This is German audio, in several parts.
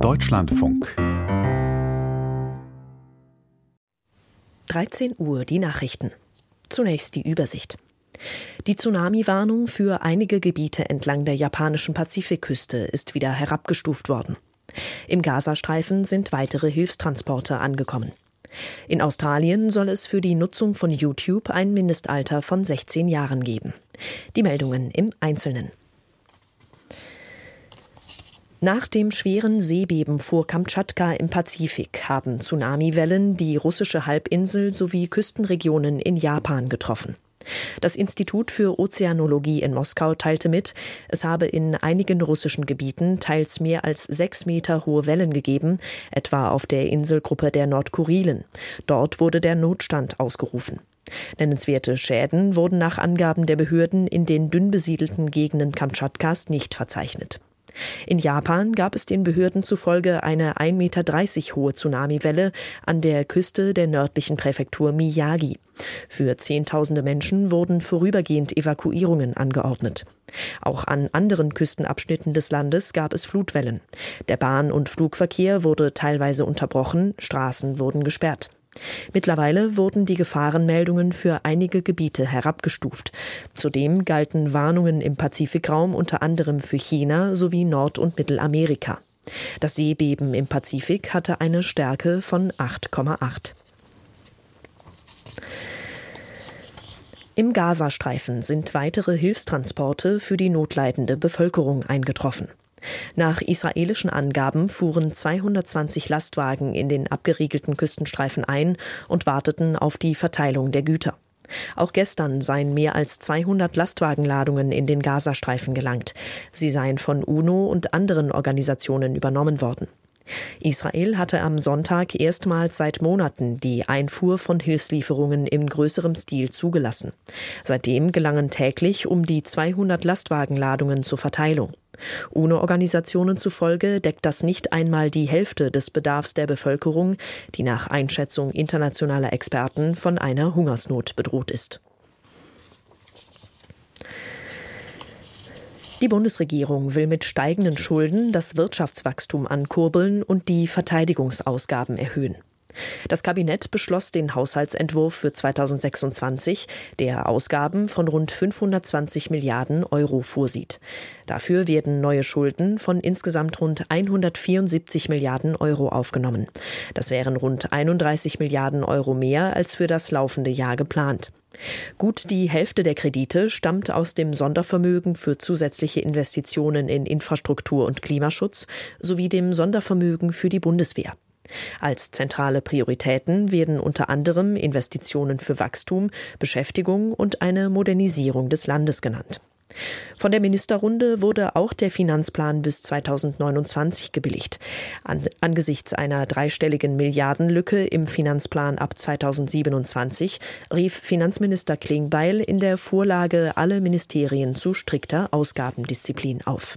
Deutschlandfunk. 13 Uhr, die Nachrichten. Zunächst die Übersicht. Die Tsunami-Warnung für einige Gebiete entlang der japanischen Pazifikküste ist wieder herabgestuft worden. Im Gazastreifen sind weitere Hilfstransporte angekommen. In Australien soll es für die Nutzung von YouTube ein Mindestalter von 16 Jahren geben. Die Meldungen im Einzelnen. Nach dem schweren Seebeben vor Kamtschatka im Pazifik haben Tsunamiwellen die russische Halbinsel sowie Küstenregionen in Japan getroffen. Das Institut für Ozeanologie in Moskau teilte mit, es habe in einigen russischen Gebieten teils mehr als 6 Meter hohe Wellen gegeben, etwa auf der Inselgruppe der Nordkurilen. Dort wurde der Notstand ausgerufen. Nennenswerte Schäden wurden nach Angaben der Behörden in den dünn besiedelten Gegenden Kamtschatkas nicht verzeichnet. In Japan gab es den Behörden zufolge eine 1,30 Meter hohe Tsunamiwelle an der Küste der nördlichen Präfektur Miyagi. Für Zehntausende Menschen wurden vorübergehend Evakuierungen angeordnet. Auch an anderen Küstenabschnitten des Landes gab es Flutwellen. Der Bahn- und Flugverkehr wurde teilweise unterbrochen, Straßen wurden gesperrt. Mittlerweile wurden die Gefahrenmeldungen für einige Gebiete herabgestuft. Zudem galten Warnungen im Pazifikraum unter anderem für China sowie Nord- und Mittelamerika. Das Seebeben im Pazifik hatte eine Stärke von 8,8. Im Gazastreifen sind weitere Hilfstransporte für die notleidende Bevölkerung eingetroffen. Nach israelischen Angaben fuhren 220 Lastwagen in den abgeriegelten Küstenstreifen ein und warteten auf die Verteilung der Güter. Auch gestern seien mehr als 200 Lastwagenladungen in den Gazastreifen gelangt. Sie seien von UNO und anderen Organisationen übernommen worden. Israel hatte am Sonntag erstmals seit Monaten die Einfuhr von Hilfslieferungen in größerem Stil zugelassen. Seitdem gelangen täglich um die 200 Lastwagenladungen zur Verteilung. UNO-Organisationen zufolge deckt das nicht einmal die Hälfte des Bedarfs der Bevölkerung, die nach Einschätzung internationaler Experten von einer Hungersnot bedroht ist. Die Bundesregierung will mit steigenden Schulden das Wirtschaftswachstum ankurbeln und die Verteidigungsausgaben erhöhen. Das Kabinett beschloss den Haushaltsentwurf für 2026, der Ausgaben von rund 520 Milliarden Euro vorsieht. Dafür werden neue Schulden von insgesamt rund 174 Milliarden Euro aufgenommen. Das wären rund 31 Milliarden Euro mehr als für das laufende Jahr geplant. Gut die Hälfte der Kredite stammt aus dem Sondervermögen für zusätzliche Investitionen in Infrastruktur und Klimaschutz sowie dem Sondervermögen für die Bundeswehr. Als zentrale Prioritäten werden unter anderem Investitionen für Wachstum, Beschäftigung und eine Modernisierung des Landes genannt. Von der Ministerrunde wurde auch der Finanzplan bis 2029 gebilligt. Angesichts einer dreistelligen Milliardenlücke im Finanzplan ab 2027 rief Finanzminister Klingbeil in der Vorlage alle Ministerien zu strikter Ausgabendisziplin auf.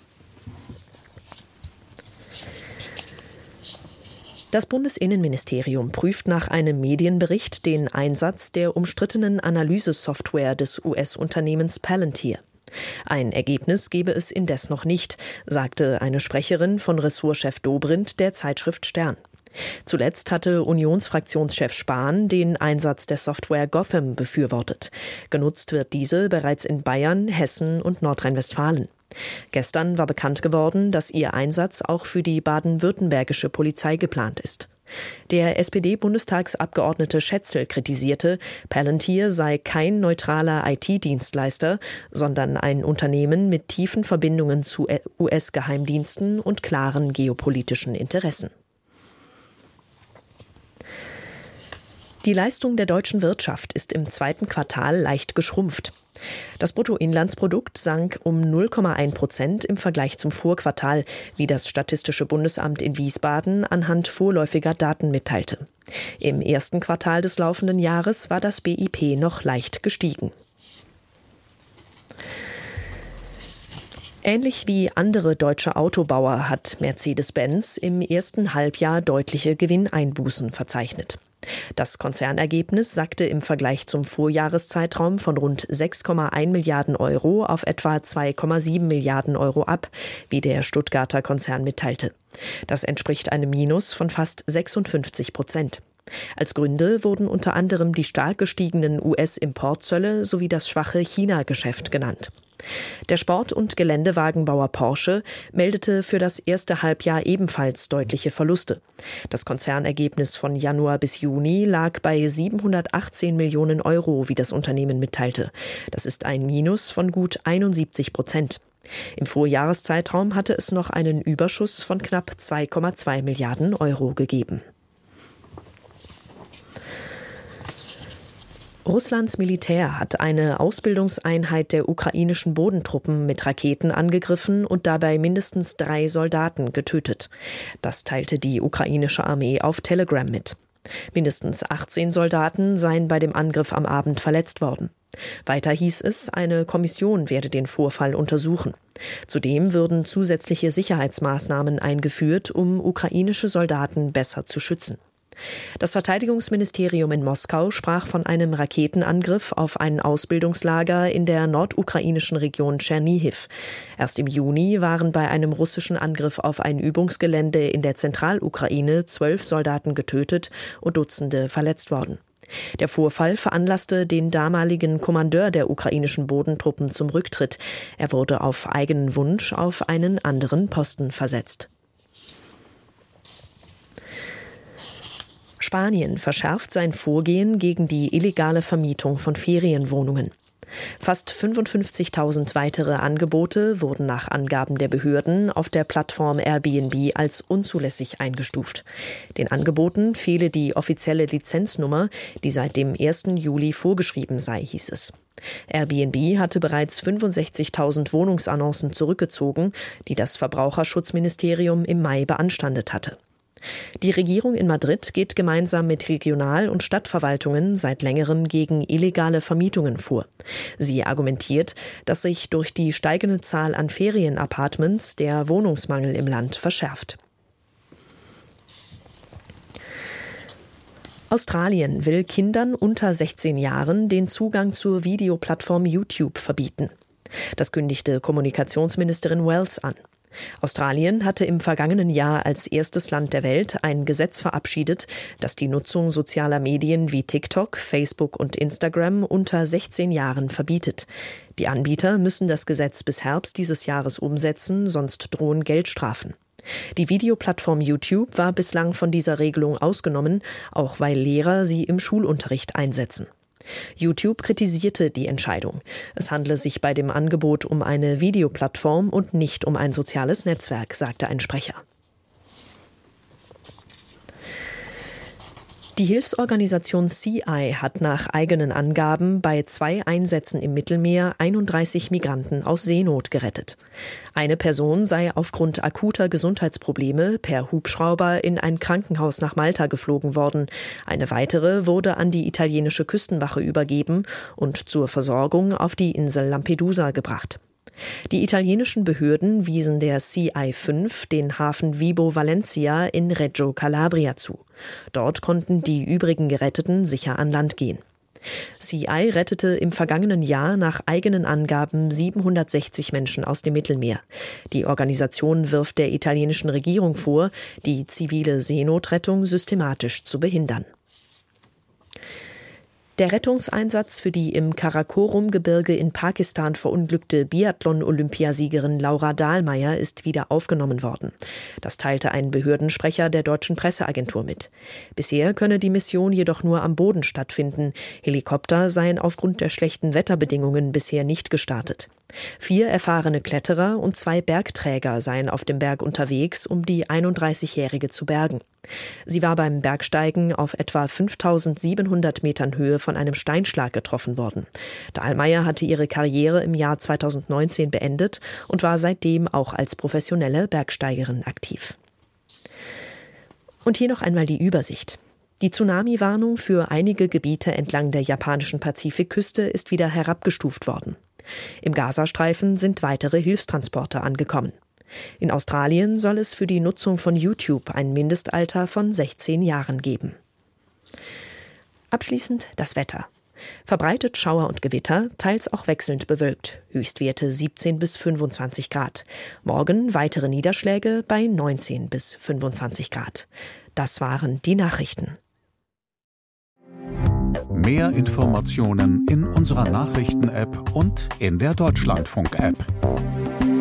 Das Bundesinnenministerium prüft nach einem Medienbericht den Einsatz der umstrittenen Analysesoftware des US-Unternehmens Palantir. Ein Ergebnis gebe es indes noch nicht, sagte eine Sprecherin von Ressortchef Dobrindt der Zeitschrift Stern. Zuletzt hatte Unionsfraktionschef Spahn den Einsatz der Software Gotham befürwortet. Genutzt wird diese bereits in Bayern, Hessen und Nordrhein-Westfalen. Gestern war bekannt geworden, dass ihr Einsatz auch für die baden-württembergische Polizei geplant ist. Der SPD-Bundestagsabgeordnete Schätzel kritisierte, Palantir sei kein neutraler IT-Dienstleister, sondern ein Unternehmen mit tiefen Verbindungen zu US-Geheimdiensten und klaren geopolitischen Interessen. Die Leistung der deutschen Wirtschaft ist im zweiten Quartal leicht geschrumpft. Das Bruttoinlandsprodukt sank um 0,1% im Vergleich zum Vorquartal, wie das Statistische Bundesamt in Wiesbaden anhand vorläufiger Daten mitteilte. Im ersten Quartal des laufenden Jahres war das BIP noch leicht gestiegen. Ähnlich wie andere deutsche Autobauer hat Mercedes-Benz im ersten Halbjahr deutliche Gewinneinbußen verzeichnet. Das Konzernergebnis sackte im Vergleich zum Vorjahreszeitraum von rund 6,1 Milliarden Euro auf etwa 2,7 Milliarden Euro ab, wie der Stuttgarter Konzern mitteilte. Das entspricht einem Minus von fast 56%. Als Gründe wurden unter anderem die stark gestiegenen US-Importzölle sowie das schwache China-Geschäft genannt. Der Sport- und Geländewagenbauer Porsche meldete für das erste Halbjahr ebenfalls deutliche Verluste. Das Konzernergebnis von Januar bis Juni lag bei 718 Millionen Euro, wie das Unternehmen mitteilte. Das ist ein Minus von gut 71%. Im Vorjahreszeitraum hatte es noch einen Überschuss von knapp 2,2 Milliarden Euro gegeben. Russlands Militär hat eine Ausbildungseinheit der ukrainischen Bodentruppen mit Raketen angegriffen und dabei mindestens 3 Soldaten getötet. Das teilte die ukrainische Armee auf Telegram mit. Mindestens 18 Soldaten seien bei dem Angriff am Abend verletzt worden. Weiter hieß es, eine Kommission werde den Vorfall untersuchen. Zudem würden zusätzliche Sicherheitsmaßnahmen eingeführt, um ukrainische Soldaten besser zu schützen. Das Verteidigungsministerium in Moskau sprach von einem Raketenangriff auf ein Ausbildungslager in der nordukrainischen Region Tschernihiw. Erst im Juni waren bei einem russischen Angriff auf ein Übungsgelände in der Zentralukraine 12 Soldaten getötet und Dutzende verletzt worden. Der Vorfall veranlasste den damaligen Kommandeur der ukrainischen Bodentruppen zum Rücktritt. Er wurde auf eigenen Wunsch auf einen anderen Posten versetzt. Spanien verschärft sein Vorgehen gegen die illegale Vermietung von Ferienwohnungen. Fast 55.000 weitere Angebote wurden nach Angaben der Behörden auf der Plattform Airbnb als unzulässig eingestuft. Den Angeboten fehle die offizielle Lizenznummer, die seit dem 1. Juli vorgeschrieben sei, hieß es. Airbnb hatte bereits 65.000 Wohnungsannoncen zurückgezogen, die das Verbraucherschutzministerium im Mai beanstandet hatte. Die Regierung in Madrid geht gemeinsam mit Regional- und Stadtverwaltungen seit längerem gegen illegale Vermietungen vor. Sie argumentiert, dass sich durch die steigende Zahl an Ferienapartments der Wohnungsmangel im Land verschärft. Australien will Kindern unter 16 Jahren den Zugang zur Videoplattform YouTube verbieten. Das kündigte Kommunikationsministerin Wells an. Australien hatte im vergangenen Jahr als erstes Land der Welt ein Gesetz verabschiedet, das die Nutzung sozialer Medien wie TikTok, Facebook und Instagram unter 16 Jahren verbietet. Die Anbieter müssen das Gesetz bis Herbst dieses Jahres umsetzen, sonst drohen Geldstrafen. Die Videoplattform YouTube war bislang von dieser Regelung ausgenommen, auch weil Lehrer sie im Schulunterricht einsetzen. YouTube kritisierte die Entscheidung. Es handle sich bei dem Angebot um eine Videoplattform und nicht um ein soziales Netzwerk, sagte ein Sprecher. Die Hilfsorganisation CI hat nach eigenen Angaben bei 2 Einsätzen im Mittelmeer 31 Migranten aus Seenot gerettet. Eine Person sei aufgrund akuter Gesundheitsprobleme per Hubschrauber in ein Krankenhaus nach Malta geflogen worden. Eine weitere wurde an die italienische Küstenwache übergeben und zur Versorgung auf die Insel Lampedusa gebracht. Die italienischen Behörden wiesen der CI-5 den Hafen Vibo Valentia in Reggio Calabria zu. Dort konnten die übrigen Geretteten sicher an Land gehen. CI rettete im vergangenen Jahr nach eigenen Angaben 760 Menschen aus dem Mittelmeer. Die Organisation wirft der italienischen Regierung vor, die zivile Seenotrettung systematisch zu behindern. Der Rettungseinsatz für die im Karakorum-Gebirge in Pakistan verunglückte Biathlon-Olympiasiegerin Laura Dahlmeier ist wieder aufgenommen worden. Das teilte ein Behördensprecher der deutschen Presseagentur mit. Bisher könne die Mission jedoch nur am Boden stattfinden. Helikopter seien aufgrund der schlechten Wetterbedingungen bisher nicht gestartet. 4 erfahrene Kletterer und 2 Bergträger seien auf dem Berg unterwegs, um die 31-Jährige zu bergen. Sie war beim Bergsteigen auf etwa 5.700 Metern Höhe von einem Steinschlag getroffen worden. Dahlmeier hatte ihre Karriere im Jahr 2019 beendet und war seitdem auch als professionelle Bergsteigerin aktiv. Und hier noch einmal die Übersicht. Die Tsunami-Warnung für einige Gebiete entlang der japanischen Pazifikküste ist wieder herabgestuft worden. Im Gazastreifen sind weitere Hilfstransporte angekommen. In Australien soll es für die Nutzung von YouTube ein Mindestalter von 16 Jahren geben. Abschließend das Wetter. Verbreitet Schauer und Gewitter, teils auch wechselnd bewölkt. Höchstwerte 17 bis 25 Grad. Morgen weitere Niederschläge bei 19 bis 25 Grad. Das waren die Nachrichten. Mehr Informationen in unserer Nachrichten-App und in der Deutschlandfunk-App.